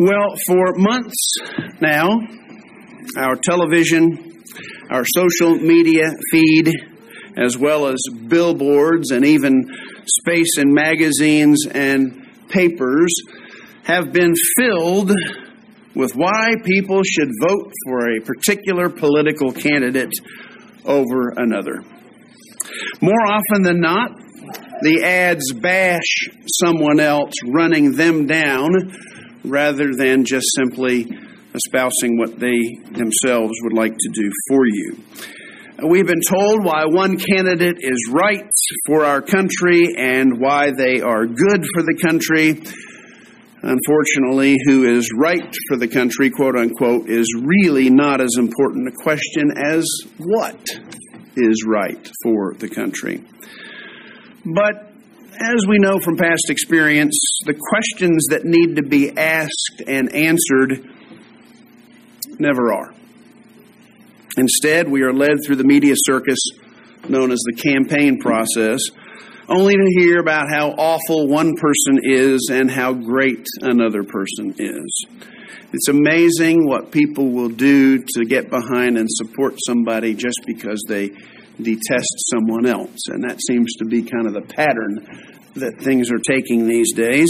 Well, for months now, our television, our social media feed, as well as billboards and even space in magazines and papers have been filled with why people should vote for a particular political candidate over another. More often than not, the ads bash someone else, running them down, rather than just simply espousing what they themselves would like to do for you. We've been told why one candidate is right for our country and why they are good for the country. Unfortunately, who is right for the country, quote unquote, is really not as important a question as what is right for the country. But as we know from past experience, the questions that need to be asked and answered never are. Instead, we are led through the media circus known as the campaign process, only to hear about how awful one person is and how great another person is. It's amazing what people will do to get behind and support somebody just because they detest someone else. And that seems to be kind of the pattern that things are taking these days.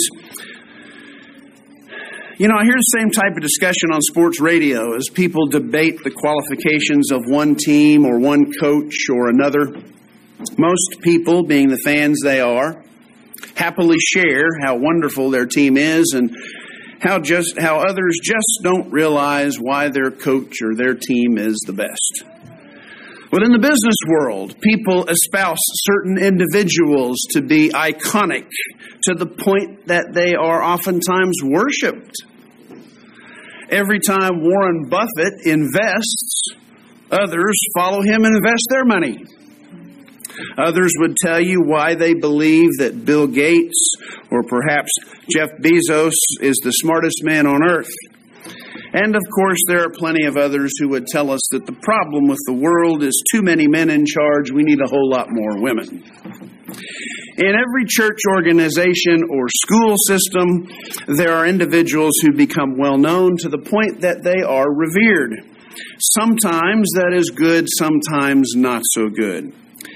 You know, I hear the same type of discussion on sports radio as people debate the qualifications of one team or one coach or another. Most people, being the fans they are, happily share how wonderful their team is and how others just don't realize why their coach or their team is the best. But in the business world, people espouse certain individuals to be iconic to the point that they are oftentimes worshipped. Every time Warren Buffett invests, others follow him and invest their money. Others would tell you why they believe that Bill Gates or perhaps Jeff Bezos is the smartest man on earth. And of course, there are plenty of others who would tell us that the problem with the world is too many men in charge. We need a whole lot more women. In every church organization or school system, there are individuals who become well known to the point that they are revered. Sometimes that is good, sometimes not so good.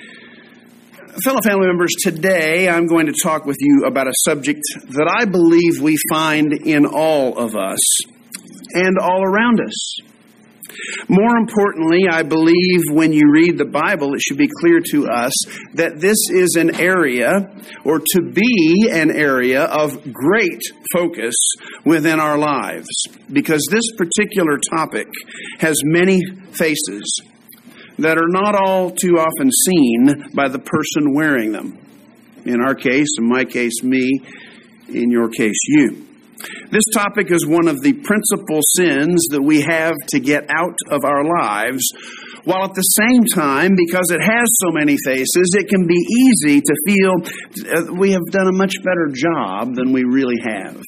Fellow family members, today I'm going to talk with you about a subject that I believe we find in all of us and all around us. More importantly, I believe when you read the Bible, it should be clear to us that this is an area, or to be an area, of great focus within our lives, because this particular topic has many faces that are not all too often seen by the person wearing them. In our case, in my case, me, in your case, you. This topic is one of the principal sins that we have to get out of our lives, while at the same time, because it has so many faces, it can be easy to feel we have done a much better job than we really have.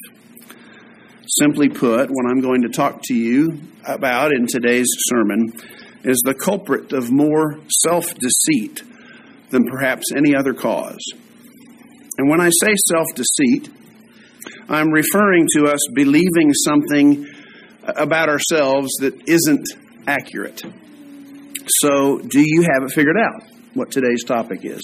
Simply put, what I'm going to talk to you about in today's sermon is the culprit of more self-deceit than perhaps any other cause. And when I say self-deceit, I'm referring to us believing something about ourselves that isn't accurate. So, do you have it figured out what today's topic is?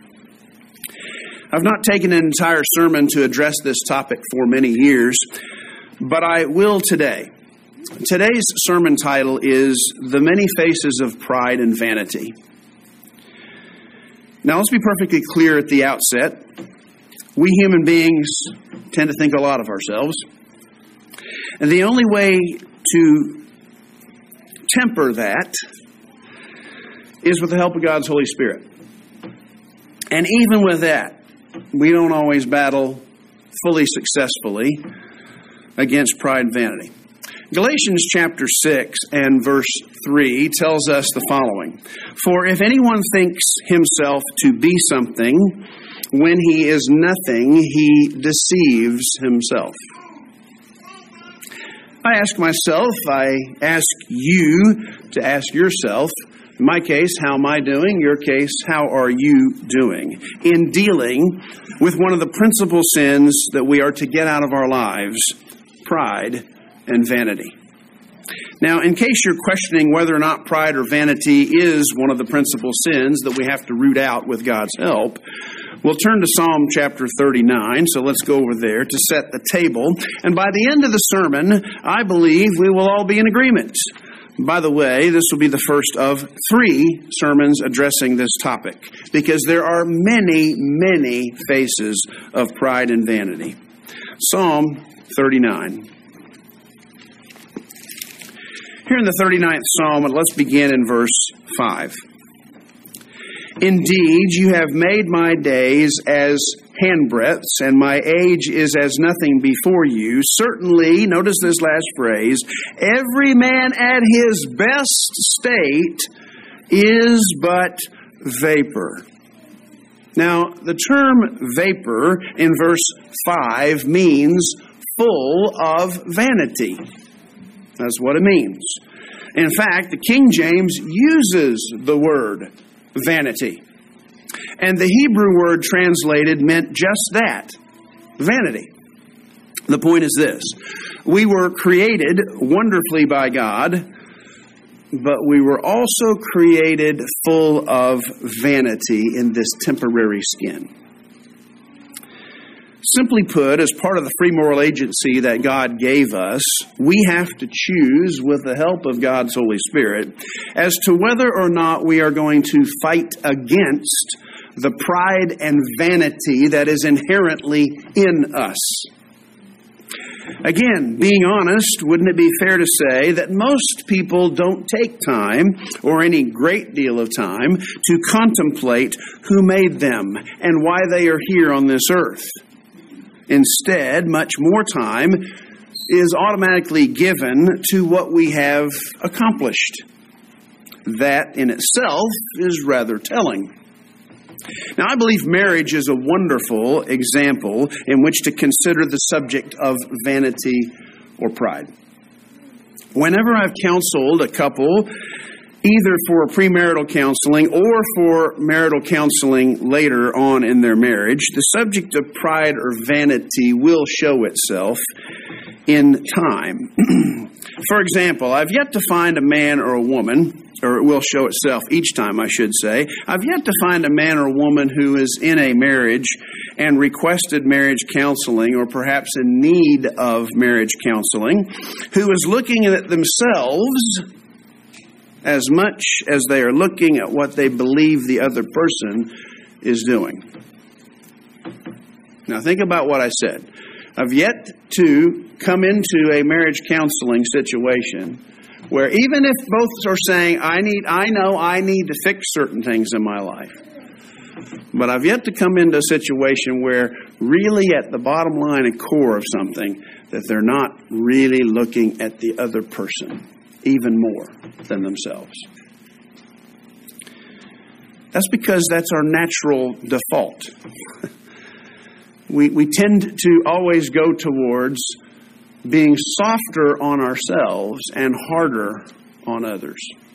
I've not taken an entire sermon to address this topic for many years, but I will today. Today's sermon title is The Many Faces of Pride and Vanity. Now, let's be perfectly clear at the outset. We human beings tend to think a lot of ourselves. And the only way to temper that is with the help of God's Holy Spirit. And even with that, we don't always battle fully successfully against pride and vanity. Galatians chapter 6 and verse 3 tells us the following. For if anyone thinks himself to be something when he is nothing, he deceives himself. I ask myself, I ask you to ask yourself, in my case, how am I doing? Your case, how are you doing? In dealing with one of the principal sins that we are to get out of our lives, pride and vanity. Now, in case you're questioning whether or not pride or vanity is one of the principal sins that we have to root out with God's help, we'll turn to Psalm chapter 39, so let's go over there to set the table. And by the end of the sermon, I believe we will all be in agreement. By the way, this will be the first of 3 sermons addressing this topic, because there are many, many faces of pride and vanity. Psalm 39. Here in the 39th Psalm, let's begin in verse 5. Indeed, you have made my days as handbreadths, and my age is as nothing before you. Certainly, notice this last phrase, every man at his best state is but vapor. Now, the term vapor in verse 5 means full of vanity. That's what it means. In fact, the King James uses the word vanity. And the Hebrew word translated meant just that, vanity. The point is this: we were created wonderfully by God, but we were also created full of vanity in this temporary skin. Simply put, as part of the free moral agency that God gave us, we have to choose, with the help of God's Holy Spirit, as to whether or not we are going to fight against the pride and vanity that is inherently in us. Again, being honest, wouldn't it be fair to say that most people don't take time, or any great deal of time, to contemplate who made them and why they are here on this earth? Instead, much more time is automatically given to what we have accomplished. That in itself is rather telling. Now, I believe marriage is a wonderful example in which to consider the subject of vanity or pride. Whenever I've counseled a couple, either for premarital counseling or for marital counseling later on in their marriage, the subject of pride or vanity will show itself in time. For example, I've yet to find a man or a woman, or it will show itself each time, I should say. I've yet to find a man or woman who is in a marriage and requested marriage counseling, or perhaps in need of marriage counseling, who is looking at themselves as much as they are looking at what they believe the other person is doing. Now think about what I said. I've yet to come into a marriage counseling situation where even if both are saying, I know I need to fix certain things in my life, but I've yet to come into a situation where really at the bottom line and core of something, that they're not really looking at the other person even more than themselves. That's because that's our natural default. We tend to always go towards being softer on ourselves and harder on others.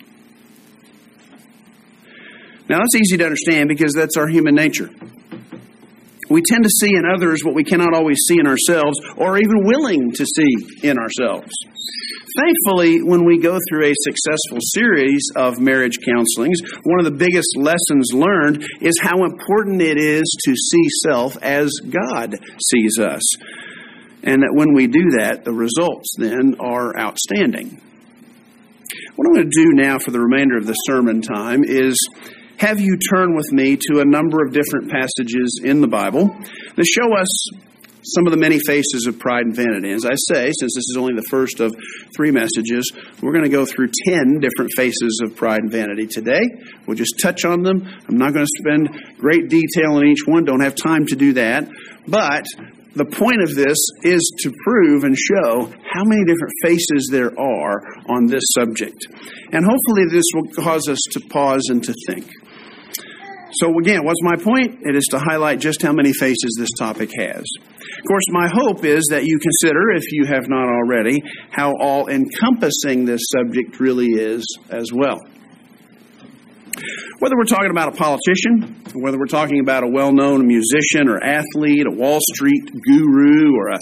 Now, that's easy to understand because that's our human nature. We tend to see in others what we cannot always see in ourselves, or even willing to see in ourselves. Thankfully, when we go through a successful series of marriage counselings, one of the biggest lessons learned is how important it is to see self as God sees us. And that when we do that, the results then are outstanding. What I'm going to do now for the remainder of the sermon time is have you turn with me to a number of different passages in the Bible that show us some of the many faces of pride and vanity. As I say, since this is only the first of 3 messages, we're going to go through 10 different faces of pride and vanity today. We'll just touch on them. I'm not going to spend great detail on each one. Don't have time to do that. But the point of this is to prove and show how many different faces there are on this subject. And hopefully this will cause us to pause and to think. So again, what's my point? It is to highlight just how many faces this topic has. Of course, my hope is that you consider, if you have not already, how all-encompassing this subject really is as well. Whether we're talking about a politician, whether we're talking about a well-known musician or athlete, a Wall Street guru, or a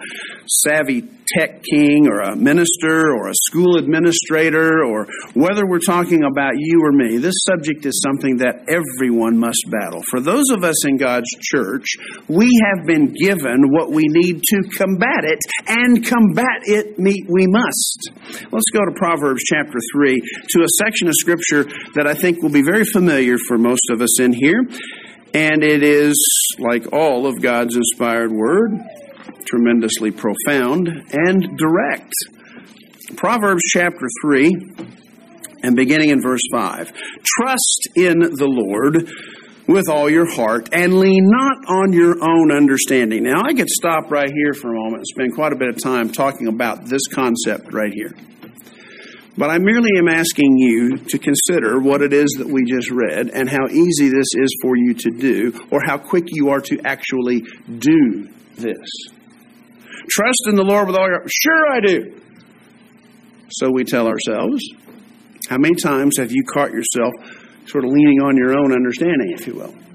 savvy tech king or a minister or a school administrator, or whether we're talking about you or me, this subject is something that everyone must battle. For those of us in God's church, we have been given what we need to combat it, and combat it we must. Let's go to Proverbs chapter 3, to a section of Scripture that I think will be very familiar for most of us in here. And it is, like all of God's inspired word, tremendously profound and direct. Proverbs chapter 3, and beginning in verse 5. Trust in the Lord with all your heart, and lean not on your own understanding. Now, I could stop right here for a moment and spend quite a bit of time talking about this concept right here. But I merely am asking you to consider what it is that we just read and how easy this is for you to do, or how quick you are to actually do this. Trust in the Lord with all your heart. Sure I do. So we tell ourselves. How many times have you caught yourself sort of leaning on your own understanding, if you will?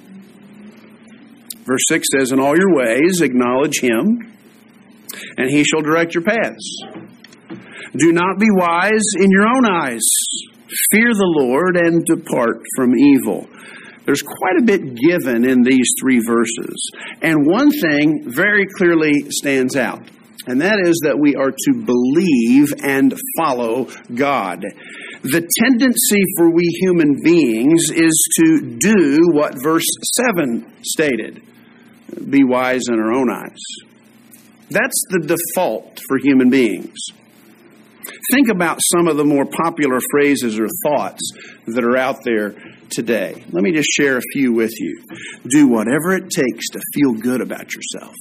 Verse 6 says, in all your ways acknowledge Him, and He shall direct your paths. Do not be wise in your own eyes. Fear the Lord and depart from evil. There's quite a bit given in these three verses. And one thing very clearly stands out, and that is that we are to believe and follow God. The tendency for we human beings is to do what verse 7 stated. Be wise in our own eyes. That's the default for human beings. Think about some of the more popular phrases or thoughts that are out there today. Let me just share a few with you. Do whatever it takes to feel good about yourself.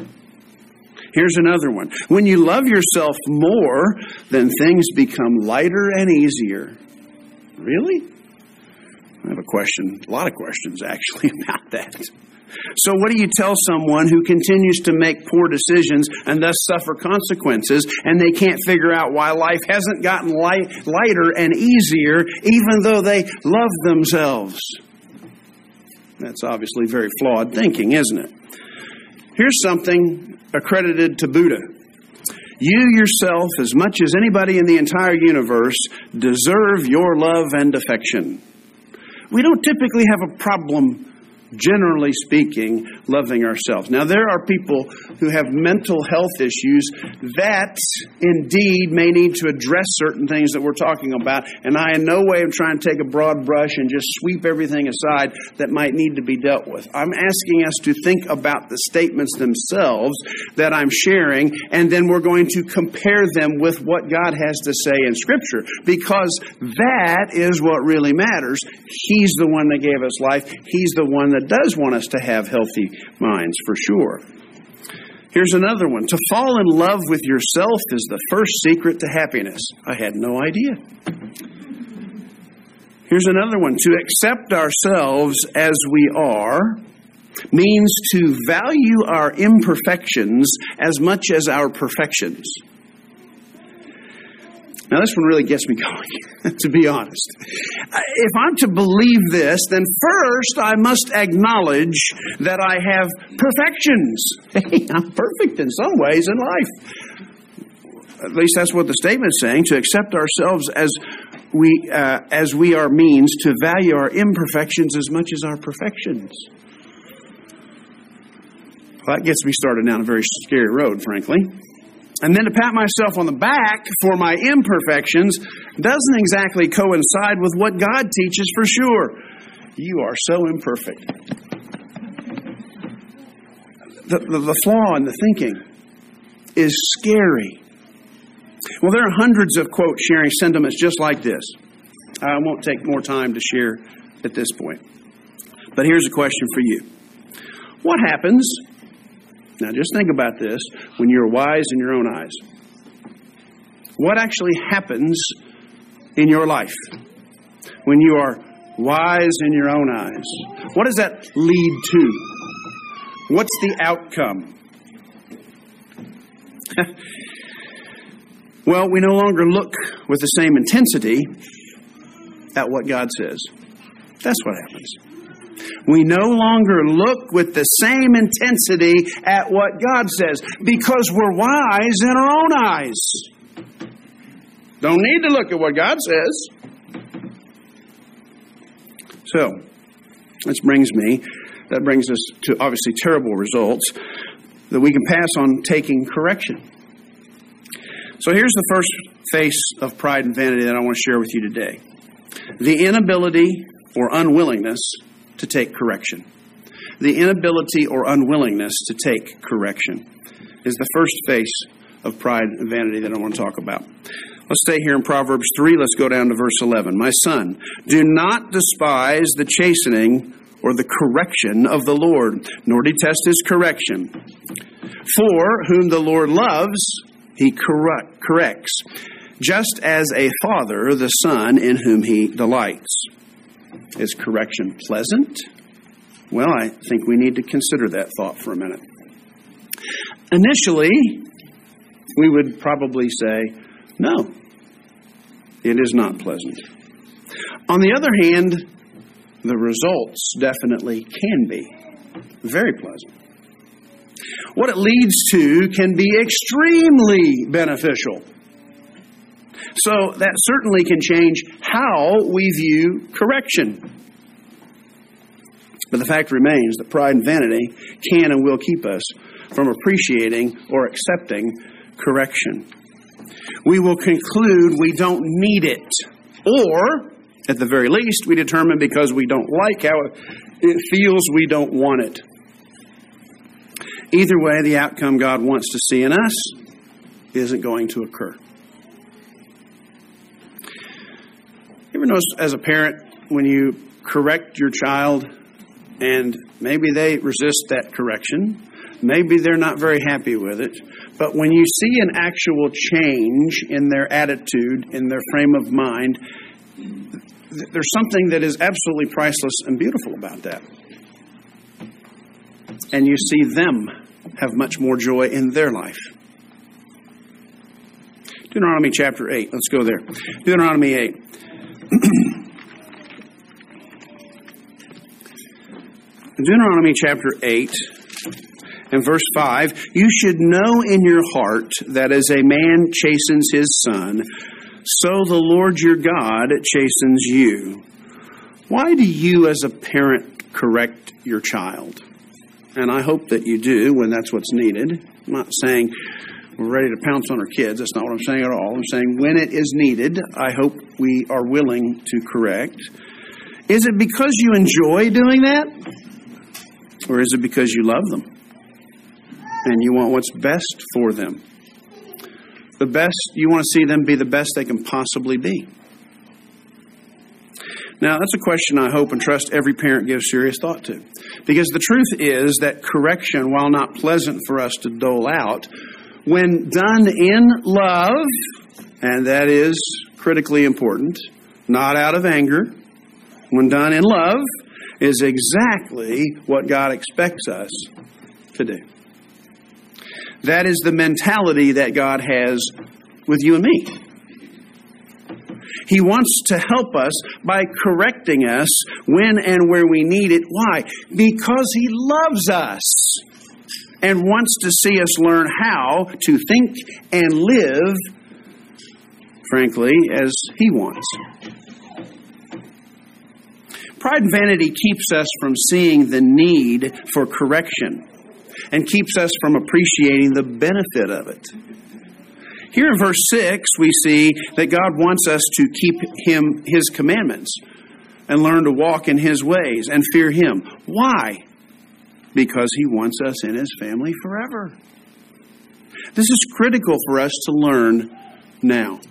Here's another one. When you love yourself more, then things become lighter and easier. Really? I have a lot of questions actually about that. So what do you tell someone who continues to make poor decisions and thus suffer consequences, and they can't figure out why life hasn't gotten lighter and easier even though they love themselves? That's obviously very flawed thinking, isn't it? Here's something accredited to Buddha. You yourself, as much as anybody in the entire universe, deserve your love and affection. We don't typically have a problem, generally speaking, loving ourselves. Now, there are people who have mental health issues that indeed may need to address certain things that we're talking about, and I in no way am trying to take a broad brush and just sweep everything aside that might need to be dealt with. I'm asking us to think about the statements themselves that I'm sharing, and then we're going to compare them with what God has to say in Scripture, because that is what really matters. He's the one that gave us life. He's the one that does want us to have healthy minds, for sure. Here's another one. To fall in love with yourself is the first secret to happiness. I had no idea. Here's another one. To accept ourselves as we are means to value our imperfections as much as our perfections. Now, this one really gets me going, to be honest. If I'm to believe this, then first I must acknowledge that I have perfections. Hey, I'm perfect in some ways in life. At least that's what the statement's saying. To accept ourselves as we are means to value our imperfections as much as our perfections. Well, that gets me started down a very scary road, frankly. And then to pat myself on the back for my imperfections doesn't exactly coincide with what God teaches for sure. You are so imperfect. The flaw in the thinking is scary. Well, there are hundreds of quotes sharing sentiments just like this. I won't take more time to share at this point. But here's a question for you. What happens... Now, just think about this when you're wise in your own eyes. What actually happens in your life when you are wise in your own eyes? What does that lead to? What's the outcome? Well, we no longer look with the same intensity at what God says. That's what happens. We no longer look with the same intensity at what God says because we're wise in our own eyes. Don't need to look at what God says. So, that brings us to obviously terrible results that we can pass on taking correction. So here's the first face of pride and vanity that I want to share with you today. The inability or unwillingness to take correction. The inability or unwillingness to take correction is the first face of pride and vanity that I want to talk about. Let's stay here in Proverbs 3. Let's go down to verse 11. My son, do not despise the chastening or the correction of the Lord, nor detest his correction. For whom the Lord loves, he corrects, just as a father the son in whom he delights. Is correction pleasant? Well, I think we need to consider that thought for a minute. Initially, we would probably say, no, it is not pleasant. On the other hand, the results definitely can be very pleasant. What it leads to can be extremely beneficial. So that certainly can change how we view correction. But the fact remains that pride and vanity can and will keep us from appreciating or accepting correction. We will conclude we don't need it, or at the very least, we determine because we don't like how it feels, we don't want it. Either way, the outcome God wants to see in us isn't going to occur. You ever notice as a parent, when you correct your child and maybe they resist that correction, maybe they're not very happy with it, but when you see an actual change in their attitude, in their frame of mind, there's something that is absolutely priceless and beautiful about that. And you see them have much more joy in their life. Deuteronomy chapter 8. Let's go there. Deuteronomy 8. Deuteronomy chapter 8 and verse 5. You should know in your heart that as a man chastens his son, so the Lord your God chastens you. Why do you as a parent correct your child? And I hope that you do when that's what's needed. I'm not saying we're ready to pounce on our kids. That's not what I'm saying at all. I'm saying when it is needed, I hope we are willing to correct. Is it because you enjoy doing that? Or is it because you love them? And you want what's best for them? The best, you want to see them be the best they can possibly be. Now, that's a question I hope and trust every parent gives serious thought to. Because the truth is that correction, while not pleasant for us to dole out, when done in love, and that is critically important, not out of anger, when done in love, is exactly what God expects us to do. That is the mentality that God has with you and me. He wants to help us by correcting us when and where we need it. Why? Because He loves us and wants to see us learn how to think and live, frankly, as He wants. Pride and vanity keeps us from seeing the need for correction and keeps us from appreciating the benefit of it. Here in verse 6, we see that God wants us to keep His commandments and learn to walk in His ways and fear Him. Why? Because He wants us in His family forever. This is critical for us to learn now.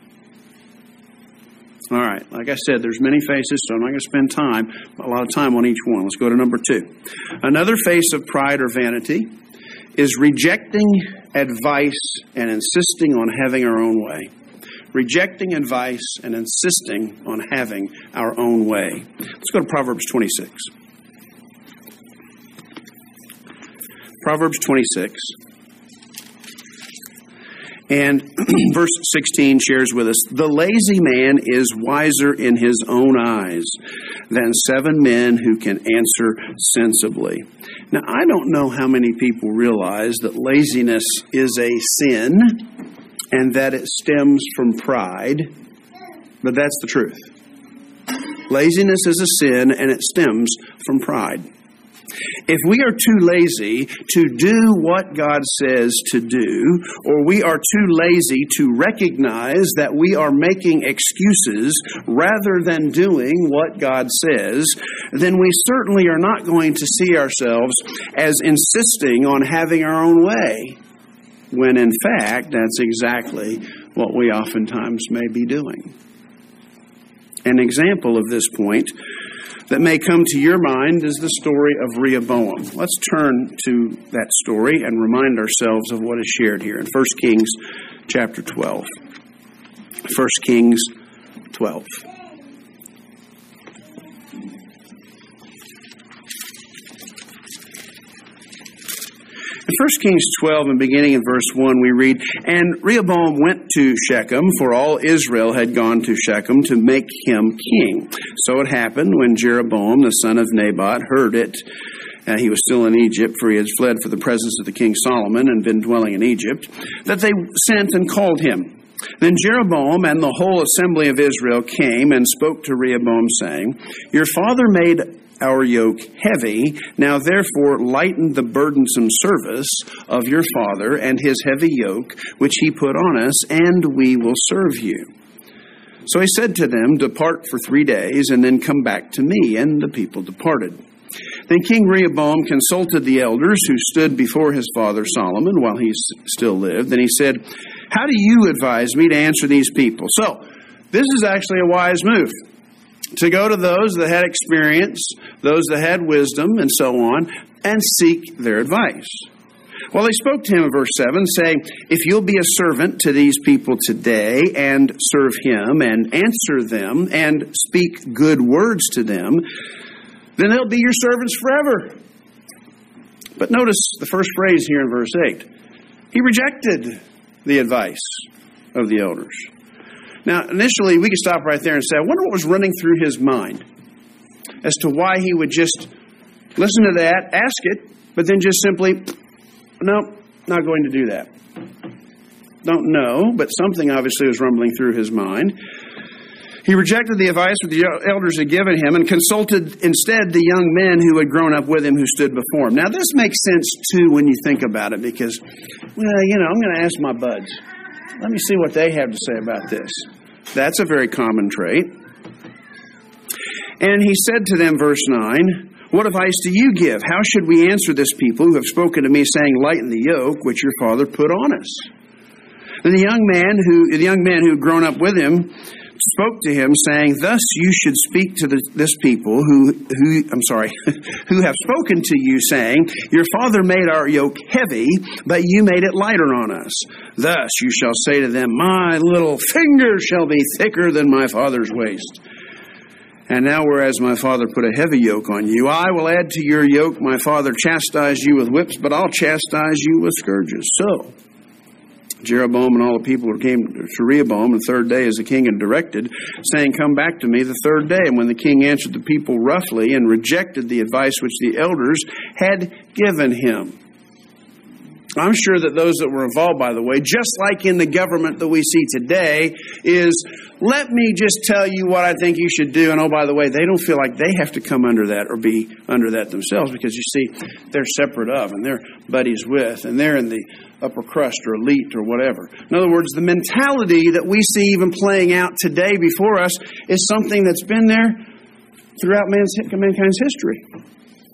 All right, like I said, there's many faces, so I'm not going to spend a lot of time on each one. Let's go to number 2. Another face of pride or vanity is rejecting advice and insisting on having our own way. Rejecting advice and insisting on having our own way. Let's go to Proverbs 26. Proverbs 26. And verse 16 shares with us, the lazy man is wiser in his own eyes than 7 men who can answer sensibly. Now, I don't know how many people realize that laziness is a sin and that it stems from pride, but that's the truth. Laziness is a sin and it stems from pride. If we are too lazy to do what God says to do, or we are too lazy to recognize that we are making excuses rather than doing what God says, then we certainly are not going to see ourselves as insisting on having our own way, when in fact that's exactly what we oftentimes may be doing. An example of this point that may come to your mind is the story of Rehoboam. Let's turn to that story and remind ourselves of what is shared here in 1 Kings chapter 12. 1 Kings 12. In 1 Kings 12, and beginning in verse 1, we read, And Rehoboam went to Shechem, for all Israel had gone to Shechem to make him king. So it happened when Jeroboam, the son of Nebat, heard it. He was still in Egypt, for he had fled for the presence of the king Solomon and been dwelling in Egypt, that they sent and called him. Then Jeroboam and the whole assembly of Israel came and spoke to Rehoboam, saying, Your father made our yoke heavy. Now therefore lighten the burdensome service of your father and his heavy yoke, which he put on us, and we will serve you. So he said to them, Depart for 3 days, and then come back to me. And the people departed. Then King Rehoboam consulted the elders who stood before his father Solomon while he still lived. And he said, How do you advise me to answer these people? So this is actually a wise move, to go to those that had experience, those that had wisdom, and so on, and seek their advice. Well, they spoke to him in verse 7, saying, If you'll be a servant to these people today, and serve him, and answer them, and speak good words to them, then they'll be your servants forever. But notice the first phrase here in verse 8. He rejected the advice of the elders. Now, initially, we could stop right there and say, I wonder what was running through his mind as to why he would just listen to that, ask it, but then just simply, no, not going to do that. Don't know, but something obviously was rumbling through his mind. He rejected the advice that the elders had given him and consulted instead the young men who had grown up with him who stood before him. Now, this makes sense, too, when you think about it, because, I'm going to ask my buds. Let me see what they have to say about this. That's a very common trait. And he said to them, verse 9, What advice do you give? How should we answer this people who have spoken to me, saying, Lighten the yoke which your father put on us? And the young man who had grown up with him spoke to him, saying, Thus you should speak to this people who have spoken to you, saying, Your father made our yoke heavy, but you made it lighter on us. Thus you shall say to them, My little finger shall be thicker than my father's waist. And now, whereas my father put a heavy yoke on you, I will add to your yoke. My father chastised you with whips, but I'll chastise you with scourges. So Jeroboam and all the people who came to Rehoboam the third day as the king had directed, saying, Come back to me the third day. And when the king answered the people roughly and rejected the advice which the elders had given him. I'm sure that those that were involved, by the way, just like in the government that we see today, is let me just tell you what I think you should do. And oh, by the way, they don't feel like they have to come under that or be under that themselves, because you see, they're separate of and they're buddies with and they're in the upper crust or elite or whatever. In other words, the mentality that we see even playing out today before us is something that's been there throughout mankind's history.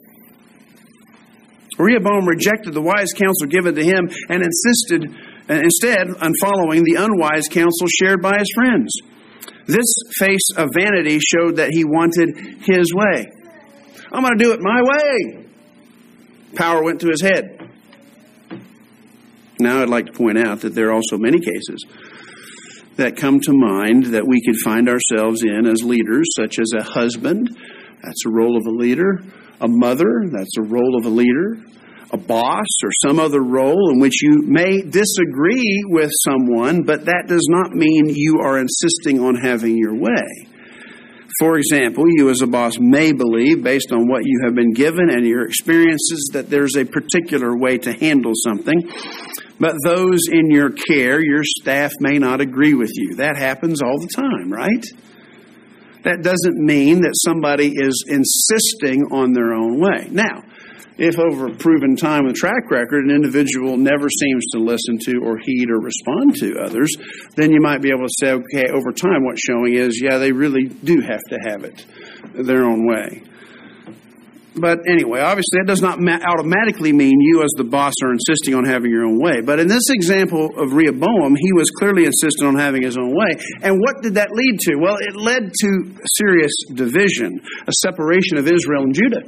Rehoboam rejected the wise counsel given to him and insisted instead on following the unwise counsel shared by his friends. This face of vanity showed that he wanted his way. I'm going to do it my way. Power went to his head. Now I'd like to point out that there are also many cases that come to mind that we could find ourselves in as leaders, such as a husband. That's a role of a leader. A mother, that's a role of a leader. a boss or some other role in which you may disagree with someone, but that does not mean you are insisting on having your way. For example, you as a boss may believe, based on what you have been given and your experiences, that there's a particular way to handle something, but those in your care, your staff, may not agree with you. That happens all the time, right? That doesn't mean that somebody is insisting on their own way. Now, if over a proven time with track record, an individual never seems to listen to or heed or respond to others, then you might be able to say, okay, over time what's showing is, yeah, they really do have to have it their own way. But anyway, obviously that does not automatically mean you as the boss are insisting on having your own way. But in this example of Rehoboam, he was clearly insistent on having his own way. And what did that lead to? Well, it led to serious division, a separation of Israel and Judah.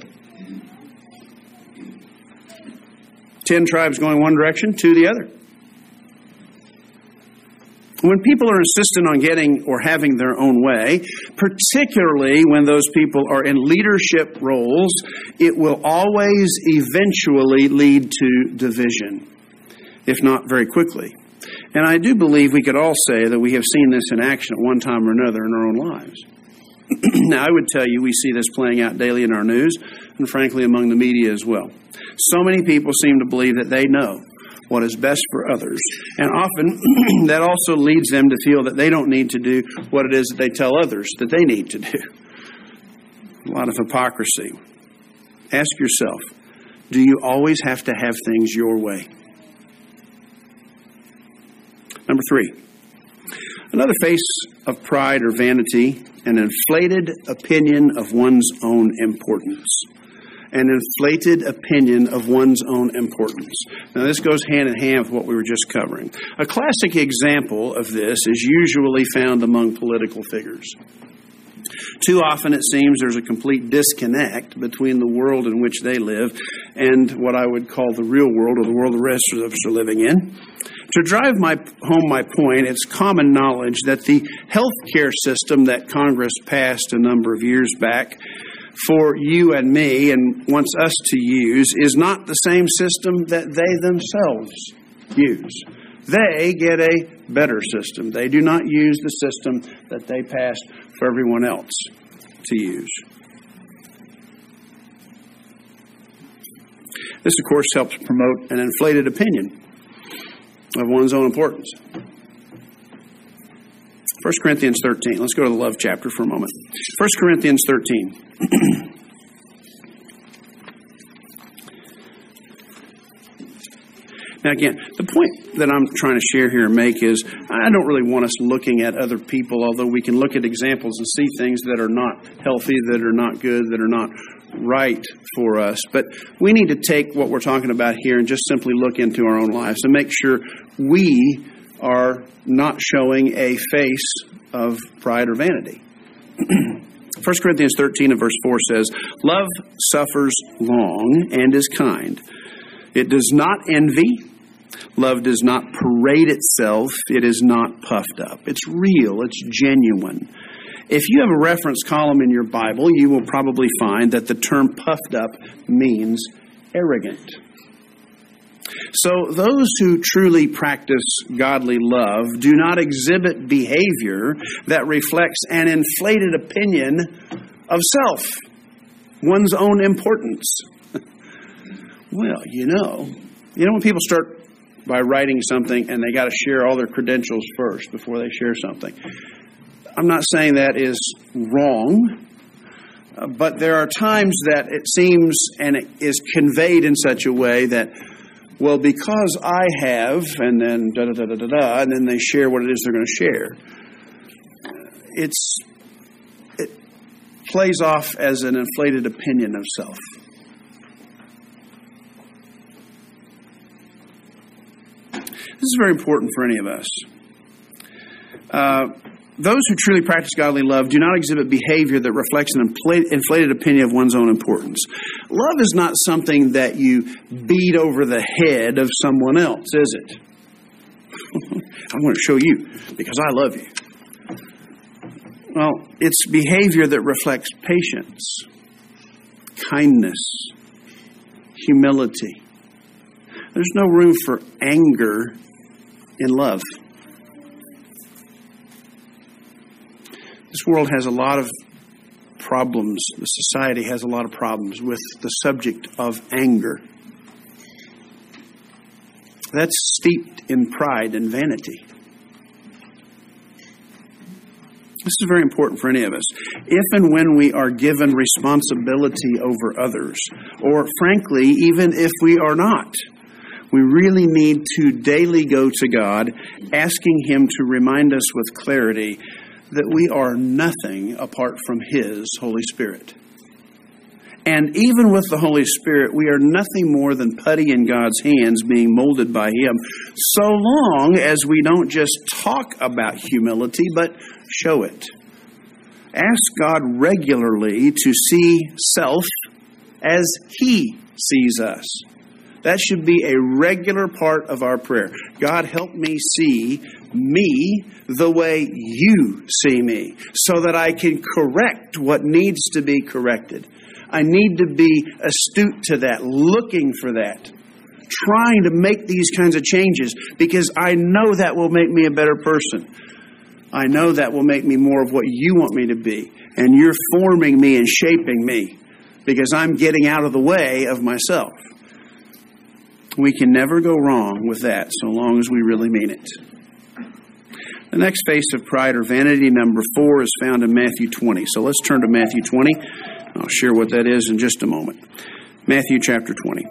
10 tribes going one direction, 2 the other. When people are insistent on getting or having their own way, particularly when those people are in leadership roles, it will always eventually lead to division, if not very quickly. And I do believe we could all say that we have seen this in action at one time or another in our own lives. Now, I would tell you we see this playing out daily in our news and, frankly, among the media as well. So many people seem to believe that they know what is best for others. And often that also leads them to feel that they don't need to do what it is that they tell others that they need to do. A lot of hypocrisy. Ask yourself, do you always have to have things your way? Number 3. Another face of pride or vanity, an inflated opinion of one's own importance. An inflated opinion of one's own importance. Now, this goes hand in hand with what we were just covering. A classic example of this is usually found among political figures. Too often, it seems, there's a complete disconnect between the world in which they live and what I would call the real world, or the world the rest of us are living in. To drive home my point, it's common knowledge that the health care system that Congress passed a number of years back for you and me and wants us to use is not the same system that they themselves use. They get a better system. They do not use the system that they passed for everyone else to use. This, of course, helps promote an inflated opinion of one's own importance. 1 Corinthians 13. Let's go to the love chapter for a moment. 1 Corinthians 13. Now again, the point that I'm trying to share here and make is I don't really want us looking at other people, although we can look at examples and see things that are not healthy, that are not good, that are not right for us. But we need to take what we're talking about here and just simply look into our own lives and make sure we are not showing a face of pride or vanity. 1 Corinthians 13 and verse 4 says, "Love suffers long and is kind. It does not envy. Love does not parade itself. It is not puffed up." It's real. It's genuine. If you have a reference column in your Bible, you will probably find that the term puffed up means arrogant. So those who truly practice godly love do not exhibit behavior that reflects an inflated opinion of self, one's own importance. Well, you know when people start by writing something and they got to share all their credentials first before they share something. I'm not saying that is wrong, but there are times that it seems and it is conveyed in such a way that, well, because I have, and then da-da-da-da-da-da, and then they share what it is they're going to share. It plays off as an inflated opinion of self. This is very important for any of us. Those who truly practice godly love do not exhibit behavior that reflects an inflated opinion of one's own importance. Love is not something that you beat over the head of someone else, is it? I want to show you because I love you. Well, it's behavior that reflects patience, kindness, humility, There's no room for anger in love. This world has a lot of problems. The society has a lot of problems with the subject of anger. That's steeped in pride and vanity. This is very important for any of us. If and when we are given responsibility over others, or frankly, even if we are not, we really need to daily go to God, asking Him to remind us with clarity that we are nothing apart from His Holy Spirit. And even with the Holy Spirit, we are nothing more than putty in God's hands being molded by Him, so long as we don't just talk about humility, but show it. Ask God regularly to see self as He sees us. That should be a regular part of our prayer. God, help me see me the way You see me, so that I can correct what needs to be corrected. I need to be astute to that, looking for that, trying to make these kinds of changes, because I know that will make me a better person. I know that will make me more of what You want me to be. And You're forming me and shaping me because I'm getting out of the way of myself. We can never go wrong with that so long as we really mean it. The next face of pride or vanity, number 4, is found in Matthew 20. So let's turn to Matthew 20. I'll share what that is in just a moment. Matthew chapter 20.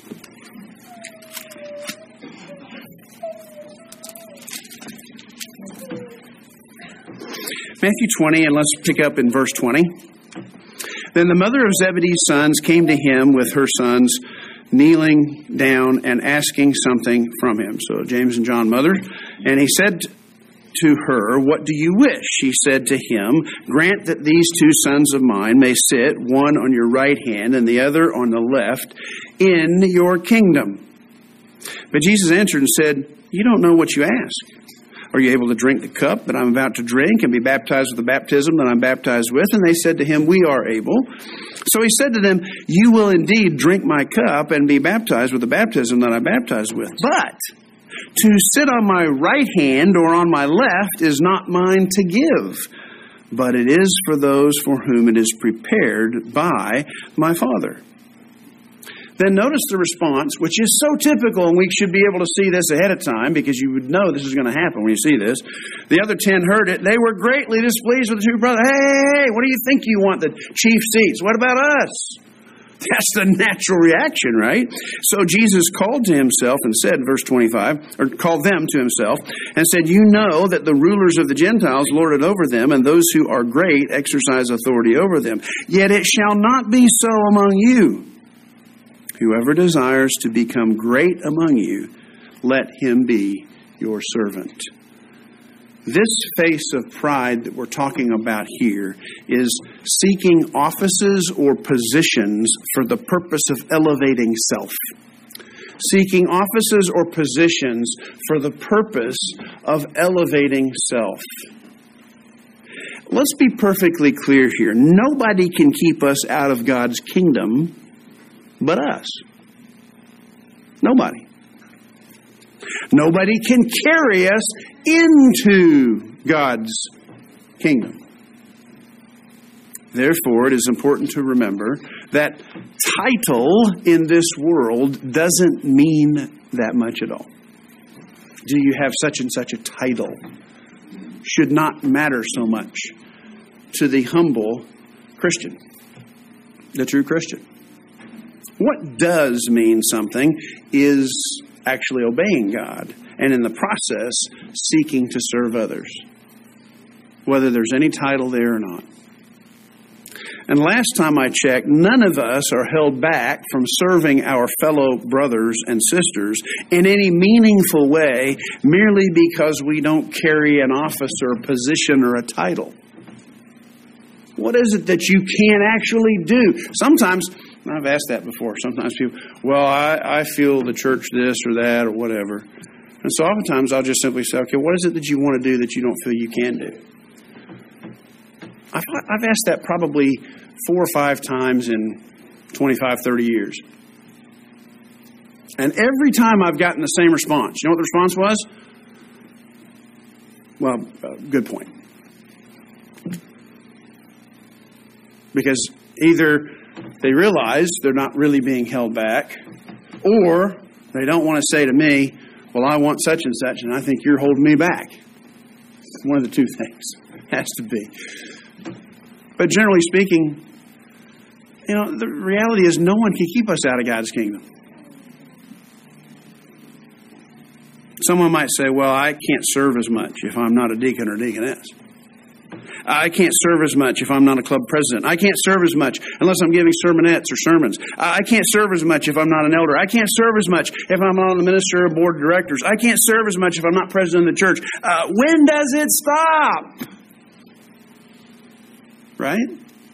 Matthew 20, and let's pick up in verse 20. Then the mother of Zebedee's sons came to Him with her sons, kneeling down and asking something from Him. So James and John, mother. And He said to her, "What do you wish?" She said to Him, "Grant that these 2 sons of mine may sit, one on Your right hand and the other on the left, in Your kingdom." But Jesus answered and said, "You don't know what you ask. Are you able to drink the cup that I'm about to drink and be baptized with the baptism that I'm baptized with?" And they said to Him, "We are able." So He said to them, "You will indeed drink my cup and be baptized with the baptism that I'm baptized with. But to sit on my right hand or on my left is not mine to give, but it is for those for whom it is prepared by my Father." Then notice the response, which is so typical, and we should be able to see this ahead of time because you would know this is going to happen when you see this. The other 10 heard it. They were greatly displeased with the 2 brothers. Hey, what do you think you want the chief seats? What about us? That's the natural reaction, right? So Jesus called to Himself and said, verse 25, or called them to Himself and said, "You know that the rulers of the Gentiles lord it over them, and those who are great exercise authority over them. Yet it shall not be so among you. Whoever desires to become great among you, let him be your servant." This face of pride that we're talking about here is seeking offices or positions for the purpose of elevating self. Seeking offices or positions for the purpose of elevating self. Let's be perfectly clear here. Nobody can keep us out of God's kingdom but us. Nobody. Nobody can carry us into God's kingdom. Therefore, it is important to remember that title in this world doesn't mean that much at all. Do you have such and such a title? Should not matter so much to the humble Christian, the true Christian. What does mean something is actually obeying God and in the process seeking to serve others, whether there's any title there or not. And last time I checked, none of us are held back from serving our fellow brothers and sisters in any meaningful way merely because we don't carry an office or a position or a title. What is it that you can't actually do? Sometimes, I've asked that before, sometimes people, well, I feel the church this or that or whatever. And so oftentimes I'll just simply say, okay, what is it that you want to do that you don't feel you can do? I've asked that probably 4 or 5 times in 25, 30 years. And every time I've gotten the same response. You know what the response was? Well, good point. Because either they realize they're not really being held back, or they don't want to say to me, well, I want such and such, and I think you're holding me back. One of the two things has to be. But generally speaking, the reality is no one can keep us out of God's kingdom. Someone might say, well, I can't serve as much if I'm not a deacon or deaconess. I can't serve as much if I'm not a club president. I can't serve as much unless I'm giving sermonettes or sermons. I can't serve as much if I'm not an elder. I can't serve as much if I'm not on the minister or board of directors. I can't serve as much if I'm not president of the church. When does it stop? Right?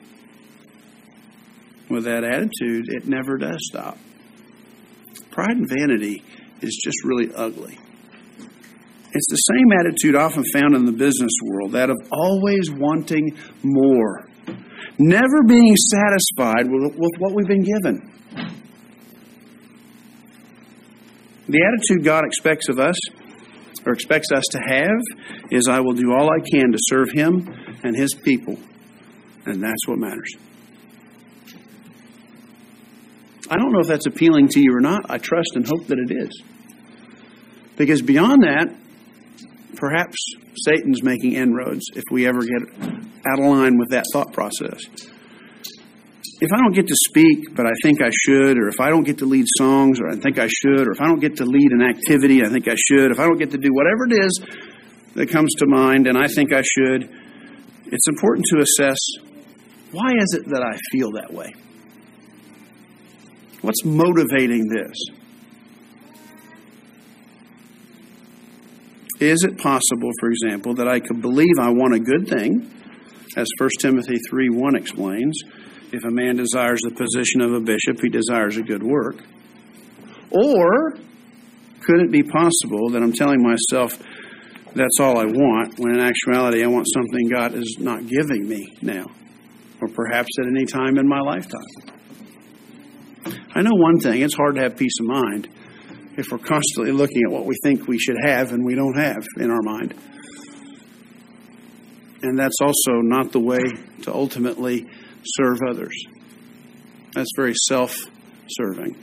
With that attitude, it never does stop. Pride and vanity is just really ugly. It's the same attitude often found in the business world, that of always wanting more, never being satisfied with what we've been given. The attitude God expects of us, or expects us to have, is I will do all I can to serve Him and His people. And that's what matters. I don't know if that's appealing to you or not. I trust and hope that it is. Because beyond that, perhaps Satan's making inroads if we ever get out of line with that thought process. If I don't get to speak, but I think I should, or if I don't get to lead songs, or I think I should, or if I don't get to lead an activity, I think I should, if I don't get to do whatever it is that comes to mind and I think I should, it's important to assess, why is it that I feel that way? What's motivating this? Is it possible, for example, that I could believe I want a good thing, as 1 Timothy 3:1 explains, if a man desires the position of a bishop, he desires a good work? Or could it be possible that I'm telling myself that's all I want, when in actuality I want something God is not giving me now, or perhaps at any time in my lifetime? I know one thing, it's hard to have peace of mind if we're constantly looking at what we think we should have and we don't have in our mind. And that's also not the way to ultimately serve others. That's very self-serving.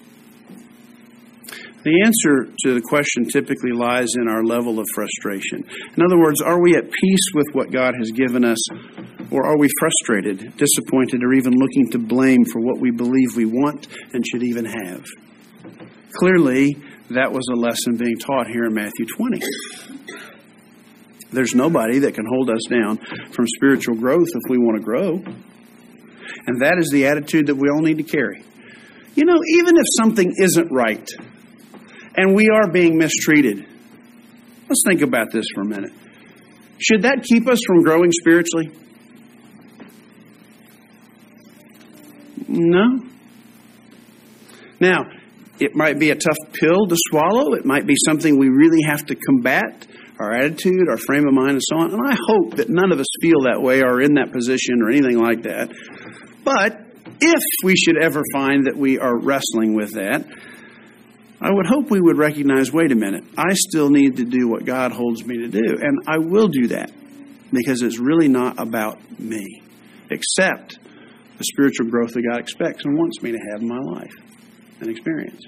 The answer to the question typically lies in our level of frustration. In other words, are we at peace with what God has given us, or are we frustrated, disappointed, or even looking to blame for what we believe we want and should even have? Clearly, that was a lesson being taught here in Matthew 20. There's nobody that can hold us down from spiritual growth if we want to grow. And that is the attitude that we all need to carry. Even if something isn't right and we are being mistreated, let's think about this for a minute. Should that keep us from growing spiritually? No. Now, it might be a tough pill to swallow. It might be something we really have to combat, our attitude, our frame of mind, and so on. And I hope that none of us feel that way or in that position or anything like that. But if we should ever find that we are wrestling with that, I would hope we would recognize, wait a minute, I still need to do what God holds me to do. And I will do that because it's really not about me, except the spiritual growth that God expects and wants me to have in my life and experience.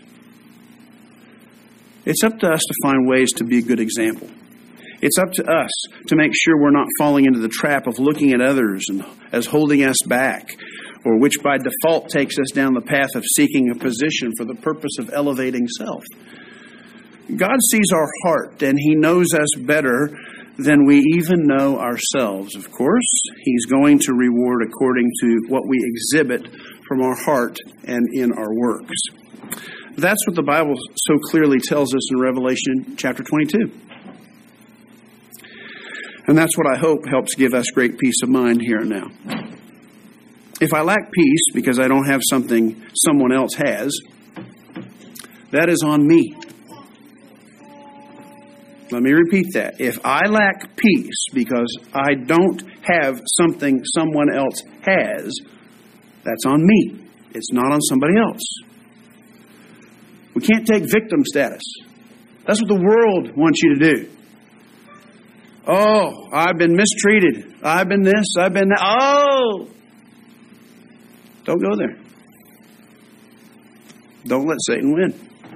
It's up to us to find ways to be a good example. It's up to us to make sure we're not falling into the trap of looking at others and as holding us back, or which by default takes us down the path of seeking a position for the purpose of elevating self. God sees our heart, and He knows us better than we even know ourselves. Of course, He's going to reward according to what we exhibit from our heart and in our works. That's what the Bible so clearly tells us in Revelation chapter 22. And that's what I hope helps give us great peace of mind here and now. If I lack peace because I don't have something someone else has, that is on me. Let me repeat that. If I lack peace because I don't have something someone else has, that's on me. It's not on somebody else. We can't take victim status. That's what the world wants you to do. Oh, I've been mistreated. I've been this, I've been that. Oh! Don't go there. Don't let Satan win.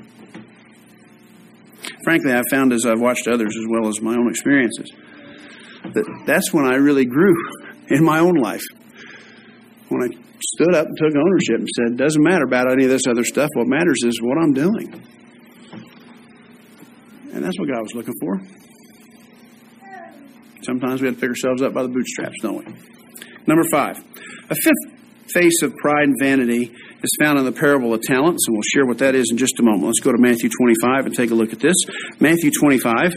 Frankly, I've found as I've watched others as well as my own experiences, that's when I really grew in my own life. When I stood up and took ownership and said, it doesn't matter about any of this other stuff. What matters is what I'm doing. And that's what God was looking for. Sometimes we have to pick ourselves up by the bootstraps, don't we? Number 5. A fifth face of pride and vanity is found in the parable of talents, and we'll share what that is in just a moment. Let's go to Matthew 25 and take a look at this. Matthew 25.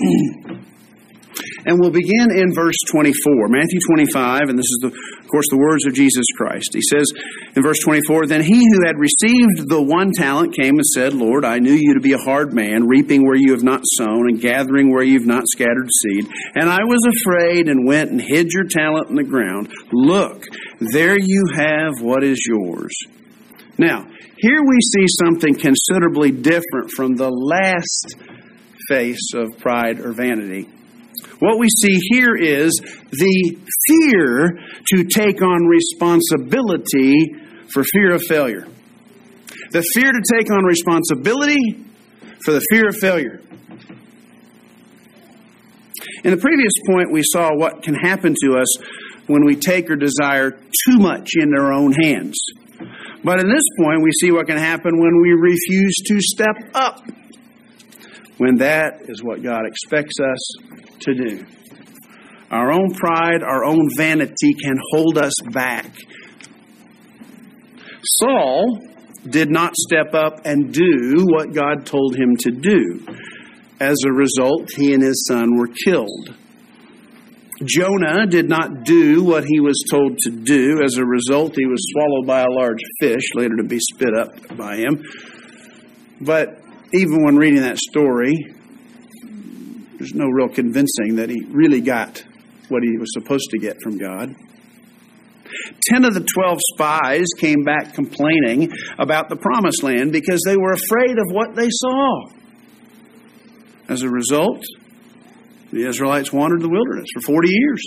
And we'll begin in verse 24. Matthew 25, and this is, of course, the words of Jesus Christ. He says in verse 24, Then he who had received the 1 talent came and said, Lord, I knew you to be a hard man, reaping where you have not sown and gathering where you have not scattered seed. And I was afraid and went and hid your talent in the ground. Look, there you have what is yours. Now, here we see something considerably different from the last face of pride or vanity. What we see here is the fear to take on responsibility for fear of failure. The fear to take on responsibility for the fear of failure. In the previous point, we saw what can happen to us when we take or desire too much in our own hands. But in this point, we see what can happen when we refuse to step up, when that is what God expects us to do. Our own pride, our own vanity can hold us back. Saul did not step up and do what God told him to do. As a result, he and his son were killed. Jonah did not do what he was told to do. As a result, he was swallowed by a large fish, later to be spit up by him. But even when reading that story, there's no real convincing that he really got what he was supposed to get from God. 10 of the 12 spies came back complaining about the promised land because they were afraid of what they saw. As a result, the Israelites wandered the wilderness for 40 years.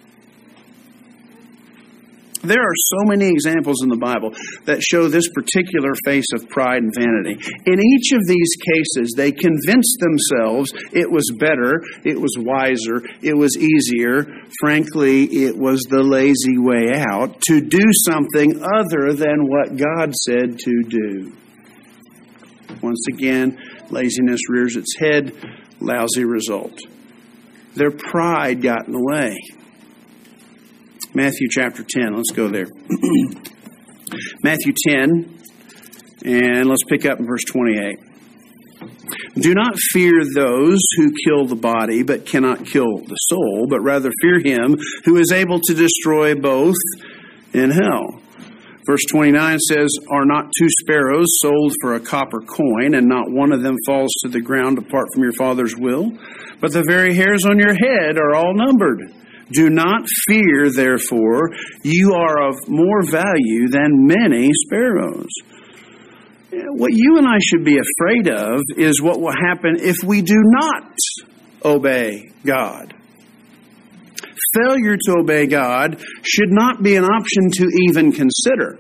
There are so many examples in the Bible that show this particular face of pride and vanity. In each of these cases, they convinced themselves it was better, it was wiser, it was easier. Frankly, it was the lazy way out to do something other than what God said to do. Once again, laziness rears its head, lousy result. Their pride got in the way. Matthew chapter 10. Let's go there. Matthew 10, and let's pick up in verse 28. Do not fear those who kill the body, but cannot kill the soul, but rather fear him who is able to destroy both in hell. Verse 29 says, Are not 2 sparrows sold for a copper coin, and not one of them falls to the ground apart from your Father's will? But the very hairs on your head are all numbered. Do not fear, therefore, you are of more value than many sparrows. What you and I should be afraid of is what will happen if we do not obey God. Failure to obey God should not be an option to even consider.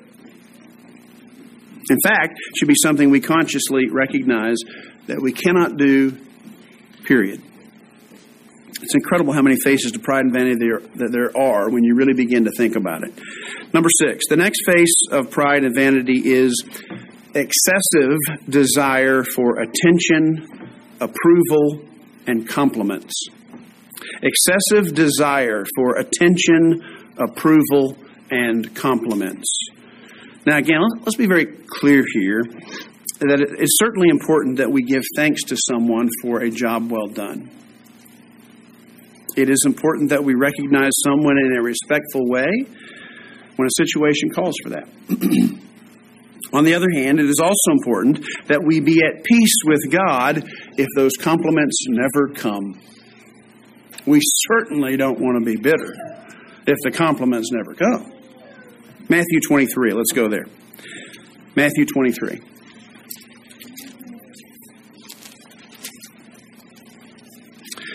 In fact, it should be something we consciously recognize that we cannot do, period. It's incredible how many faces to pride and vanity there are when you really begin to think about it. Number 6, the next face of pride and vanity is excessive desire for attention, approval, and compliments. Excessive desire for attention, approval, and compliments. Now again, let's be very clear here that it's certainly important that we give thanks to someone for a job well done. It is important that we recognize someone in a respectful way when a situation calls for that. On the other hand, it is also important that we be at peace with God if those compliments never come. We certainly don't want to be bitter if the compliments never come. Matthew 23, let's go there. Matthew 23.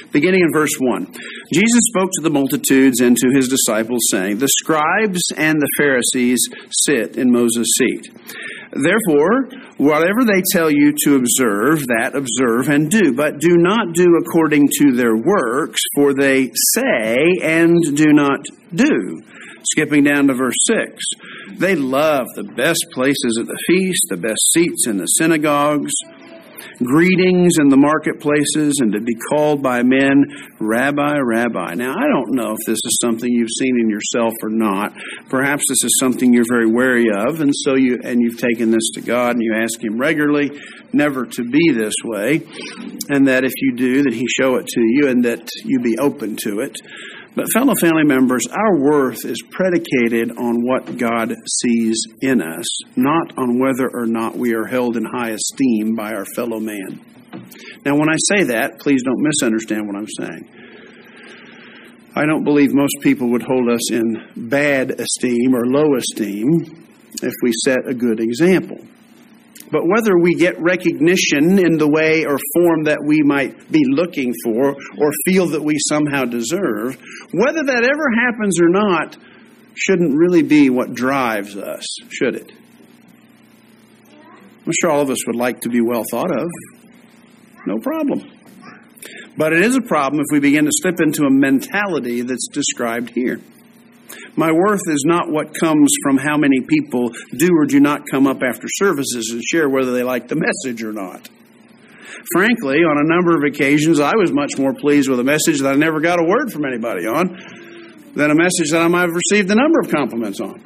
Beginning in verse 1. Jesus spoke to the multitudes and to his disciples, saying, "The scribes and the Pharisees sit in Moses' seat. Therefore, whatever they tell you to observe, that observe and do. But do not do according to their works, for they say and do not do." Skipping down to verse 6. They love the best places at the feast, the best seats in the synagogues, greetings in the marketplaces, and to be called by men, Rabbi, Rabbi. Now, I don't know if this is something you've seen in yourself or not. Perhaps this is something you're very wary of, and so you've taken this to God, and you ask Him regularly never to be this way, and that if you do, that He show it to you, and that you be open to it. But fellow family members, our worth is predicated on what God sees in us, not on whether or not we are held in high esteem by our fellow man. Now, when I say that, please don't misunderstand what I'm saying. I don't believe most people would hold us in bad esteem or low esteem if we set a good example. But whether we get recognition in the way or form that we might be looking for or feel that we somehow deserve, whether that ever happens or not, shouldn't really be what drives us, should it? I'm sure all of us would like to be well thought of. No problem. But it is a problem if we begin to slip into a mentality that's described here. My worth is not what comes from how many people do or do not come up after services and share whether they like the message or not. Frankly, on a number of occasions, I was much more pleased with a message that I never got a word from anybody on than a message that I might have received a number of compliments on.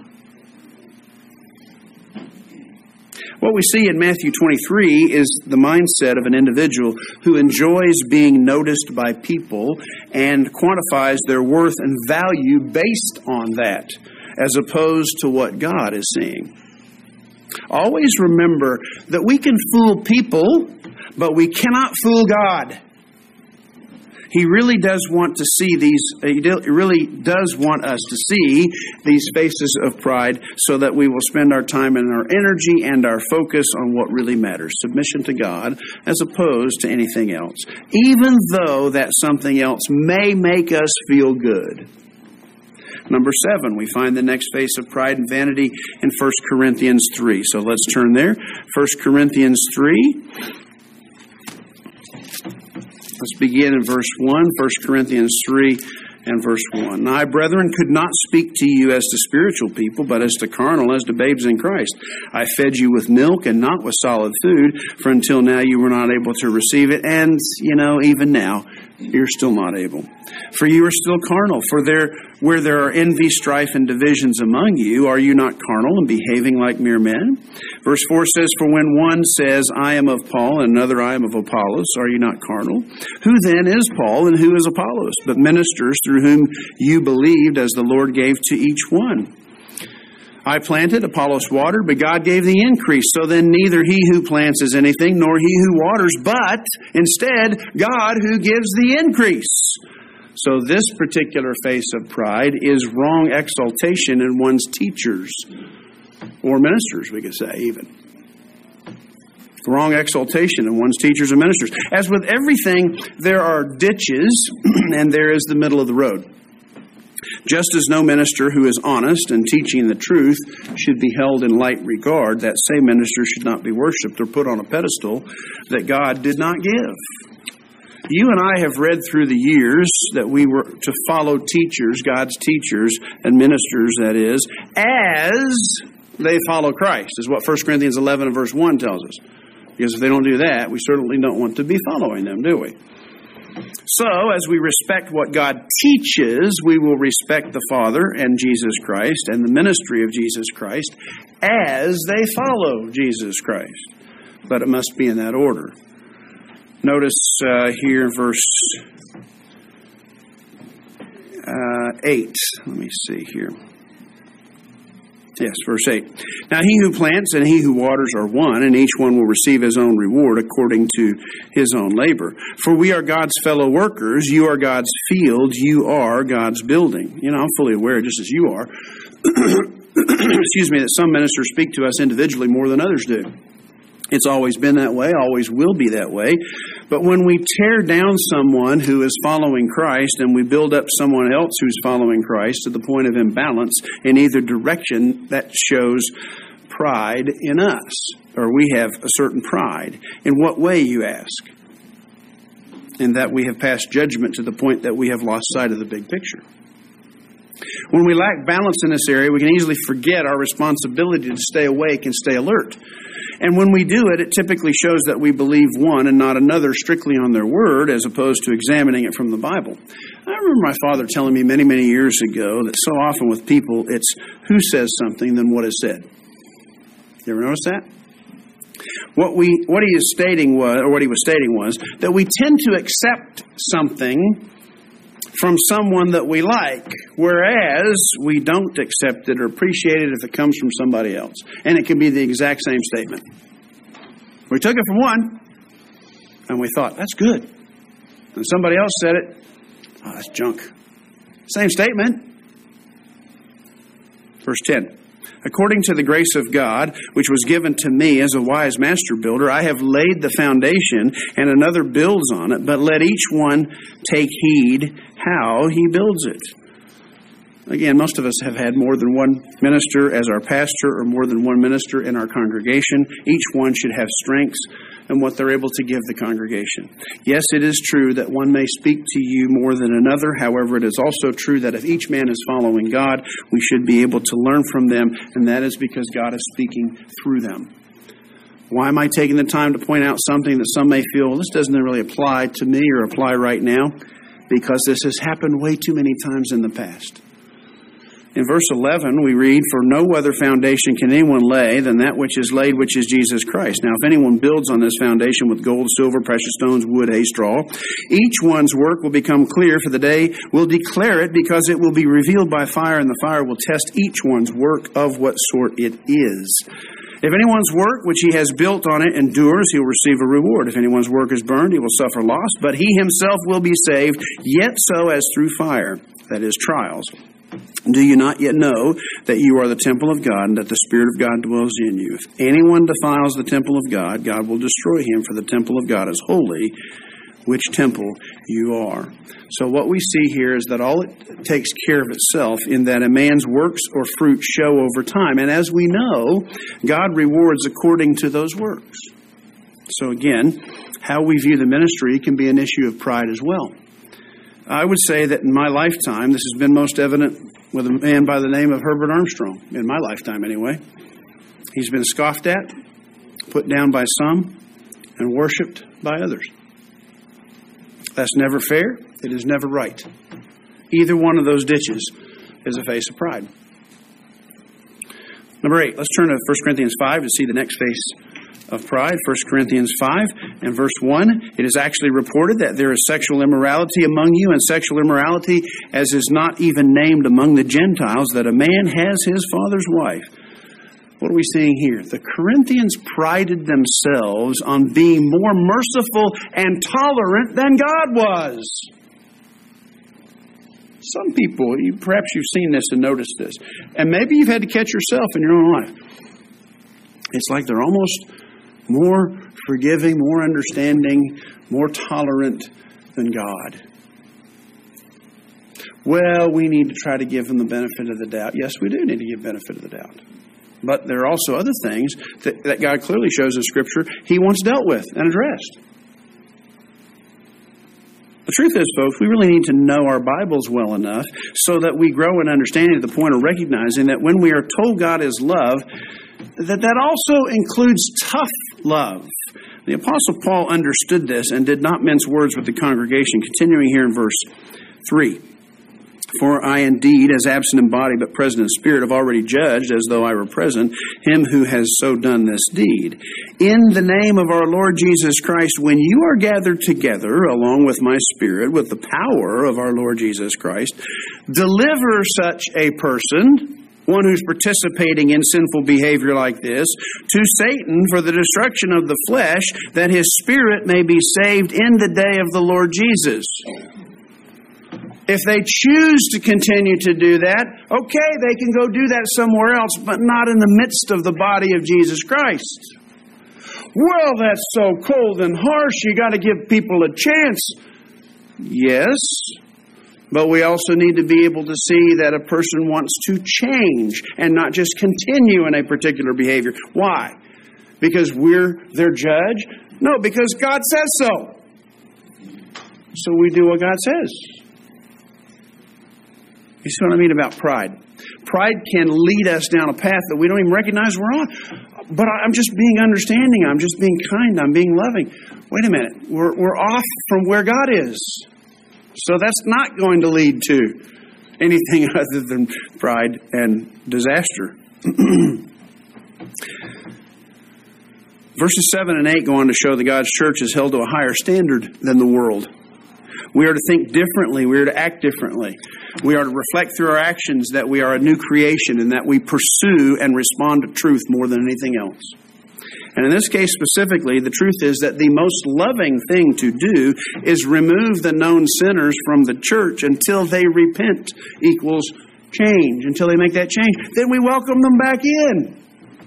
What we see in Matthew 23 is the mindset of an individual who enjoys being noticed by people and quantifies their worth and value based on that, as opposed to what God is seeing. Always remember that we can fool people, but we cannot fool God. He really does want to see He really does want us to see these faces of pride so that we will spend our time and our energy and our focus on what really matters, submission to God as opposed to anything else, even though that something else may make us feel good. Number 7, we find the next face of pride and vanity in 1 Corinthians 3. So let's turn there. 1 Corinthians 3. Let's begin in verse 1, 1 Corinthians 3 and verse 1. "I, brethren, could not speak to you as to spiritual people, but as to carnal, as to babes in Christ. I fed you with milk and not with solid food, for until now you were not able to receive it, and, even now, you're still not able. For you are still carnal, where there are envy, strife, and divisions among you, are you not carnal and behaving like mere men?" Verse 4 says, "For when one says, I am of Paul, and another, I am of Apollos, are you not carnal? Who then is Paul, and who is Apollos? But ministers through whom you believed, as the Lord gave to each one. I planted, Apollos watered, but God gave the increase. So then neither he who plants is anything, nor he who waters, but instead God who gives the increase." So this particular face of pride is wrong exaltation in one's teachers, or ministers, we could say even. Wrong exaltation in one's teachers and ministers. As with everything, there are ditches, and there is the middle of the road. Just as no minister who is honest and teaching the truth should be held in light regard, that same minister should not be worshipped or put on a pedestal that God did not give. You and I have read through the years that we were to follow teachers, God's teachers and ministers, that is, as they follow Christ, is what 1 Corinthians 11 and verse 1 tells us. Because if they don't do that, we certainly don't want to be following them, do we? So, as we respect what God teaches, we will respect the Father and Jesus Christ and the ministry of Jesus Christ as they follow Jesus Christ. But it must be in that order. Notice here in verse 8. Let me see here. Yes, verse 8. "Now he who plants and he who waters are one, and each one will receive his own reward according to his own labor. For we are God's fellow workers. You are God's field. You are God's building." I'm fully aware, just as you are, excuse me, that some ministers speak to us individually more than others do. It's always been that way, always will be that way. But when we tear down someone who is following Christ and we build up someone else who's following Christ to the point of imbalance in either direction, that shows pride in us, or we have a certain pride. In what way, you ask? In that we have passed judgment to the point that we have lost sight of the big picture. When we lack balance in this area, we can easily forget our responsibility to stay awake and stay alert. And when we do it, it typically shows that we believe one and not another strictly on their word, as opposed to examining it from the Bible. I remember my father telling me many, many years ago that so often with people, it's who says something than what is said. You ever notice that? What he was stating was that we tend to accept something from someone that we like, whereas we don't accept it or appreciate it if it comes from somebody else. And it can be the exact same statement. We took it from one, and we thought, that's good. And somebody else said it, oh, that's junk. Same statement. Verse 10. According to the grace of God, which was given to me as a wise master builder, I have laid the foundation, and another builds on it, but let each one take heed how he builds it. Again, most of us have had more than one minister as our pastor or more than one minister in our congregation. Each one should have strengths and what they're able to give the congregation. Yes, it is true that one may speak to you more than another. However, it is also true that if each man is following God, we should be able to learn from them, and that is because God is speaking through them. Why am I taking the time to point out something that some may feel, well, this doesn't really apply to me or apply right now? Because this has happened way too many times in the past. In verse 11, we read, for no other foundation can anyone lay than that which is laid, which is Jesus Christ. Now, if anyone builds on this foundation with gold, silver, precious stones, wood, hay, straw, each one's work will become clear, for the day will declare it, because it will be revealed by fire, and the fire will test each one's work of what sort it is. If anyone's work which he has built on it endures, he will receive a reward. If anyone's work is burned, he will suffer loss, but he himself will be saved, yet so as through fire, that is, trials. Do you not yet know that you are the temple of God, and that the Spirit of God dwells in you? If anyone defiles the temple of God, God will destroy him, for the temple of God is holy, which temple you are. So what we see here is that all it takes care of itself, in that a man's works or fruit show over time. And as we know, God rewards according to those works. So again, how we view the ministry can be an issue of pride as well. I would say that in my lifetime, this has been most evident with a man by the name of Herbert Armstrong, in my lifetime anyway. He's been scoffed at, put down by some, and worshipped by others. That's never fair. It is never right. Either one of those ditches is a face of pride. Number 8, let's turn to 1 Corinthians 5 to see the next face of pride. 1 Corinthians 5 and verse 1, it is actually reported that there is sexual immorality among you, and sexual immorality as is not even named among the Gentiles, that a man has his father's wife. What are we seeing here? The Corinthians prided themselves on being more merciful and tolerant than God was. Some people, perhaps you've seen this and noticed this, and maybe you've had to catch yourself in your own life. It's like they're almost more forgiving, more understanding, more tolerant than God. Well, we need to try to give them the benefit of the doubt. Yes, we do need to give benefit of the doubt. But there are also other things that God clearly shows in Scripture He wants dealt with and addressed. The truth is, folks, we really need to know our Bibles well enough so that we grow in understanding to the point of recognizing that when we are told God is love, that also includes tough love. The Apostle Paul understood this and did not mince words with the congregation. Continuing here in verse 3. For I indeed, as absent in body but present in spirit, have already judged, as though I were present, him who has so done this deed. In the name of our Lord Jesus Christ, when you are gathered together, along with my spirit, with the power of our Lord Jesus Christ, deliver such a person, one who's participating in sinful behavior like this, to Satan for the destruction of the flesh, that his spirit may be saved in the day of the Lord Jesus. If they choose to continue to do that, okay, they can go do that somewhere else, but not in the midst of the body of Jesus Christ. Well, that's so cold and harsh. You got to give people a chance. Yes, but we also need to be able to see that a person wants to change and not just continue in a particular behavior. Why? Because we're their judge? No, because God says so. So we do what God says. You see what I mean about pride? Pride can lead us down a path that we don't even recognize we're on. But I'm just being understanding. I'm just being kind. I'm being loving. Wait a minute. We're off from where God is. So that's not going to lead to anything other than pride and disaster. Verses 7 and 8 go on to show that God's church is held to a higher standard than the world. We are to think differently. We are to act differently. We are to reflect through our actions that we are a new creation and that we pursue and respond to truth more than anything else. And in this case specifically, the truth is that the most loving thing to do is remove the known sinners from the church until they repent equals change. Until they make that change. Then we welcome them back in.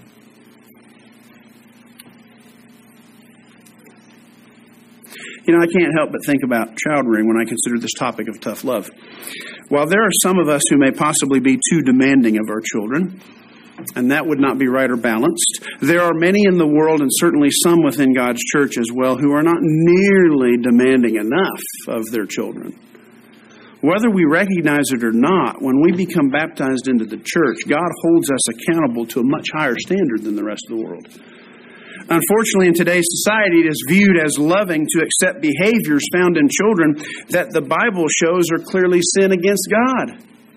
You know, I can't help but think about child rearing when I consider this topic of tough love. While there are some of us who may possibly be too demanding of our children, and that would not be right or balanced, there are many in the world, and certainly some within God's church as well, who are not nearly demanding enough of their children. Whether we recognize it or not, when we become baptized into the church, God holds us accountable to a much higher standard than the rest of the world. Unfortunately, in today's society, it is viewed as loving to accept behaviors found in children that the Bible shows are clearly sin against God.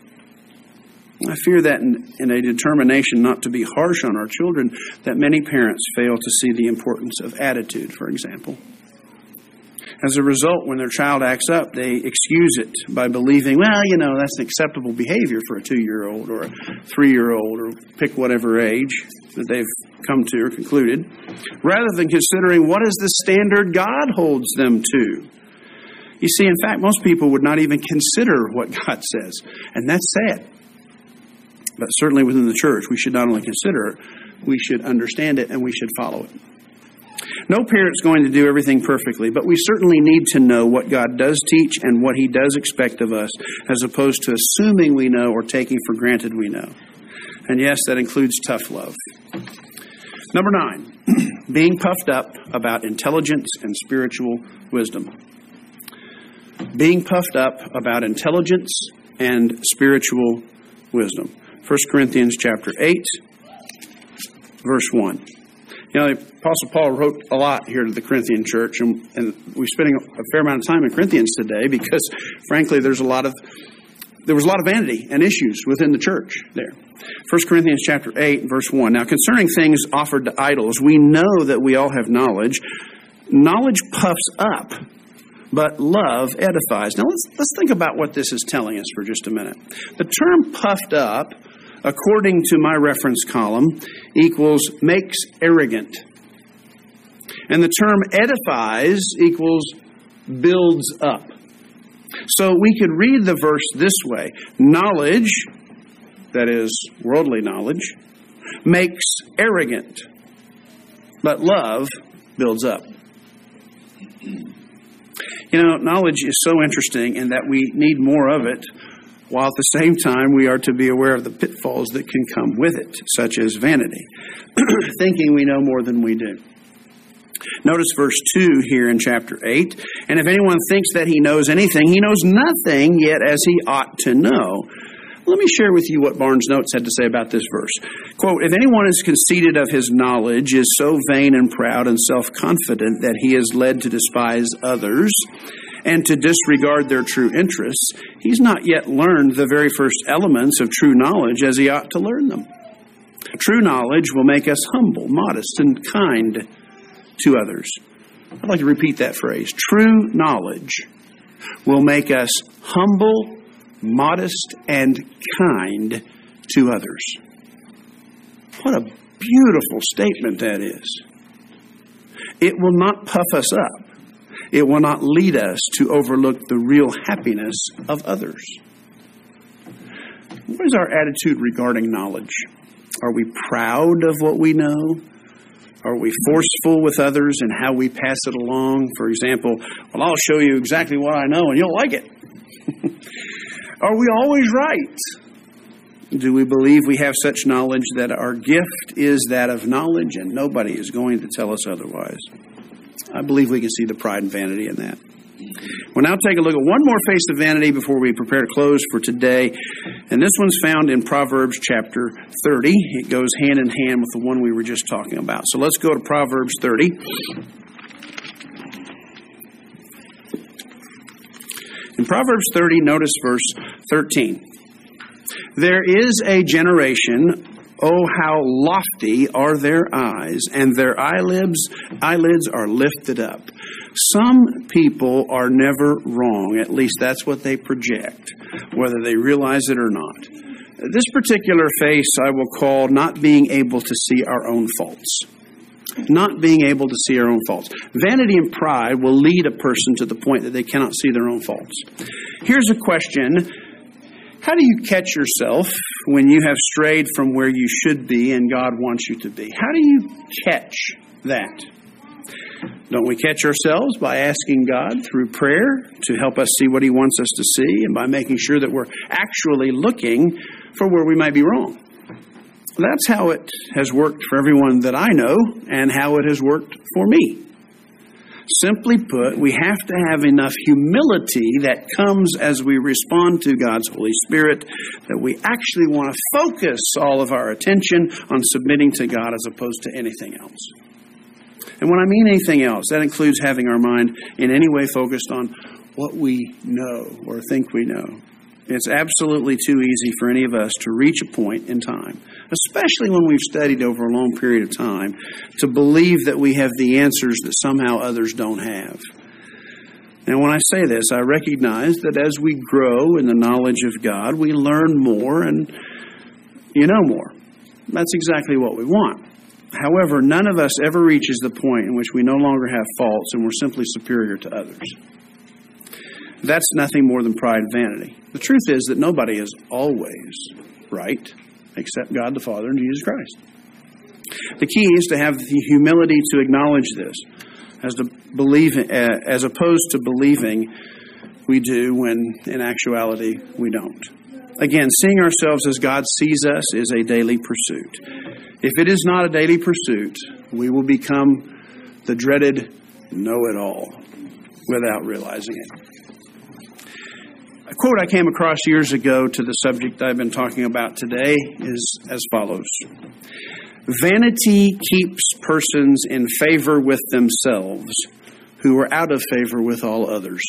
I fear that in a determination not to be harsh on our children, that many parents fail to see the importance of attitude, for example. As a result, when their child acts up, they excuse it by believing, well, you know, that's an acceptable behavior for a 2-year-old or a 3-year-old or pick whatever age that they've come to or concluded, rather than considering what is the standard God holds them to. You see, in fact, most people would not even consider what God says, and that's sad. But certainly within the church, we should not only consider it, we should understand it and we should follow it. No parent's going to do everything perfectly, but we certainly need to know what God does teach and what He does expect of us, as opposed to assuming we know or taking for granted we know. And yes, that includes tough love. Number 9, being puffed up about intelligence and spiritual wisdom. Being puffed up about intelligence and spiritual wisdom. 1 Corinthians chapter 8, verse 1. You know, the Apostle Paul wrote a lot here to the Corinthian church, and we're spending a fair amount of time in Corinthians today because, frankly, there was a lot of vanity and issues within the church there. 1 Corinthians chapter 8, verse 1. Now, concerning things offered to idols, we know that we all have knowledge. Knowledge puffs up, but love edifies. Now, let's think about what this is telling us for just a minute. The term puffed up, according to my reference column, equals makes arrogant. And the term edifies equals builds up. So we could read the verse this way. Knowledge, that is worldly knowledge, makes arrogant, but love builds up. You know, knowledge is so interesting in that we need more of it, while at the same time we are to be aware of the pitfalls that can come with it, such as vanity, thinking we know more than we do. Notice verse 2 here in chapter 8. And if anyone thinks that he knows anything, he knows nothing yet as he ought to know. Let me share with you what Barnes Notes had to say about this verse. Quote, if anyone is conceited of his knowledge, is so vain and proud and self-confident that he is led to despise others and to disregard their true interests, he's not yet learned the very first elements of true knowledge as he ought to learn them. True knowledge will make us humble, modest, and kind to others. I'd like to repeat that phrase. True knowledge will make us humble, modest, and kind to others. What a beautiful statement that is. It will not puff us up. It will not lead us to overlook the real happiness of others. What is our attitude regarding knowledge? Are we proud of what we know? Are we forceful with others in how we pass it along? For example, well, I'll show you exactly what I know and you'll like it. Are we always right? Do we believe we have such knowledge that our gift is that of knowledge and nobody is going to tell us otherwise? I believe we can see the pride and vanity in that. We'll now take a look at one more face of vanity before we prepare to close for today. And this one's found in Proverbs chapter 30. It goes hand in hand with the one we were just talking about. So let's go to Proverbs 30. In Proverbs 30, notice verse 13. There is a generation, oh, how lofty are their eyes, and their eyelids are lifted up. Some people are never wrong. At least that's what they project, whether they realize it or not. This particular face I will call not being able to see our own faults. Not being able to see our own faults. Vanity and pride will lead a person to the point that they cannot see their own faults. Here's a question. How do you catch yourself when you have strayed from where you should be and God wants you to be? How do you catch that? Don't we catch ourselves by asking God through prayer to help us see what He wants us to see and by making sure that we're actually looking for where we might be wrong? That's how it has worked for everyone that I know and how it has worked for me. Simply put, we have to have enough humility that comes as we respond to God's Holy Spirit that we actually want to focus all of our attention on submitting to God as opposed to anything else. And when I mean anything else, that includes having our mind in any way focused on what we know or think we know. It's absolutely too easy for any of us to reach a point in time, especially when we've studied over a long period of time, to believe that we have the answers that somehow others don't have. And when I say this, I recognize that as we grow in the knowledge of God, we learn more and know more. That's exactly what we want. However, none of us ever reaches the point in which we no longer have faults and we're simply superior to others. That's nothing more than pride and vanity. The truth is that nobody is always right except God the Father and Jesus Christ. The key is to have the humility to acknowledge this, as opposed to believing we do when in actuality we don't. Again, seeing ourselves as God sees us is a daily pursuit. If it is not a daily pursuit, we will become the dreaded know-it-all without realizing it. A quote I came across years ago to the subject I've been talking about today is as follows. Vanity keeps persons in favor with themselves who are out of favor with all others.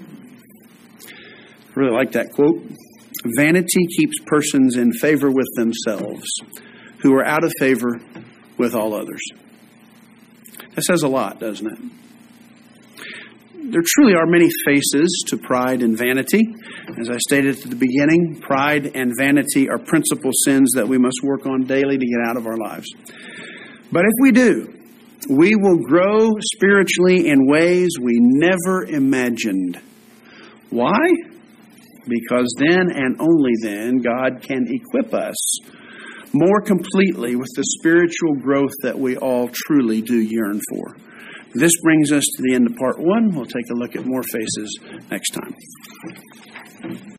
I really like that quote. Vanity keeps persons in favor with themselves who are out of favor with all others. That says a lot, doesn't it? There truly are many faces to pride and vanity. As I stated at the beginning, pride and vanity are principal sins that we must work on daily to get out of our lives. But if we do, we will grow spiritually in ways we never imagined. Why? Because then and only then God can equip us more completely with the spiritual growth that we all truly do yearn for. This brings us to the end of part one. We'll take a look at more faces next time.